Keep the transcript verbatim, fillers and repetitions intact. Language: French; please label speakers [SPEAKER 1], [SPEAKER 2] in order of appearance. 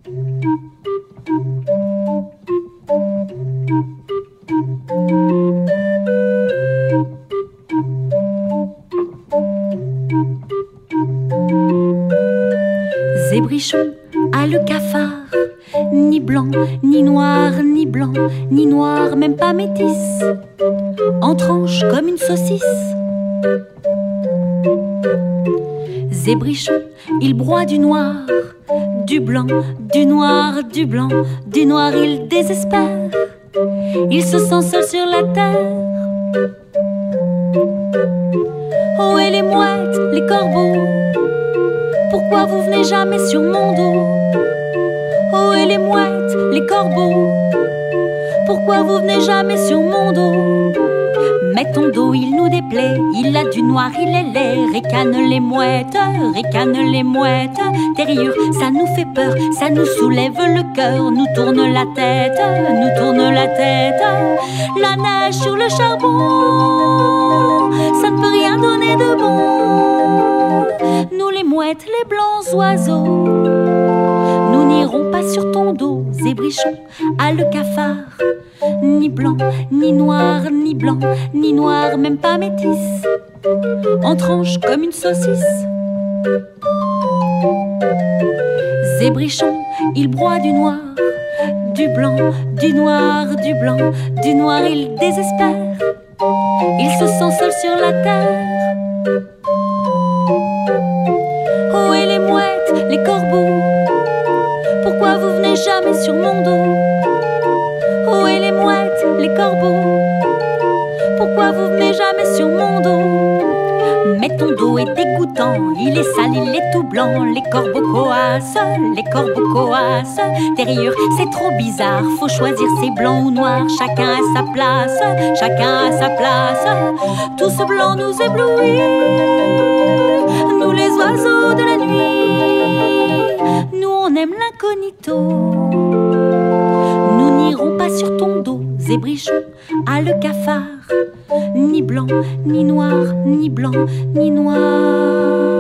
[SPEAKER 1] Zébrichon a le cafard, ni blanc, ni noir, ni blanc, ni noir, même pas métis, en tranche comme une saucisse. Zébrichon, il broie du noir, du blanc, du noir, du blanc, du noir, il désespère. Il se sent seul sur la terre. Oh, et les mouettes, les corbeaux, pourquoi vous venez jamais sur mon dos? Oh, et les mouettes, les corbeaux, pourquoi vous venez jamais sur mon dos? Mais ton dos, il nous déplaît, il a du noir, il est laid. Ricanent les mouettes, ricanent les mouettes. Tes rires, ça nous fait peur, ça nous soulève le cœur, nous tourne la tête, nous tourne la tête. La neige sur le charbon, ça ne peut rien donner de bon. Nous les mouettes, les blancs oiseaux, nous n'irons pas sur ton dos. Zébrichon a le cafard, ni blanc, ni noir, ni blanc, ni noir, même pas métis, en tranche comme une saucisse. Zébrichon, il broie du noir, du blanc, du noir, du blanc, du noir, il désespère. Il se sent seul sur la terre. Oh, et les mouettes, les corbeaux, pourquoi vous venez jamais sur mon dos? Oh, et les mouettes, les corbeaux, pourquoi vous venez jamais sur mon dos? Mais ton dos est dégoûtant, il est sale, il est tout blanc. Les corbeaux coassent, les corbeaux coassent. Tes rires, c'est trop bizarre, faut choisir c'est blanc ou noir. Chacun à sa place, chacun à sa place. Tout ce blanc nous éblouit, nous les oiseaux de la nuit. Nous on aime l'incognito, nous n'irons pas sur ton dos. Zébrichon a le cafard, ni blanc, ni noir, ni blanc, ni noir.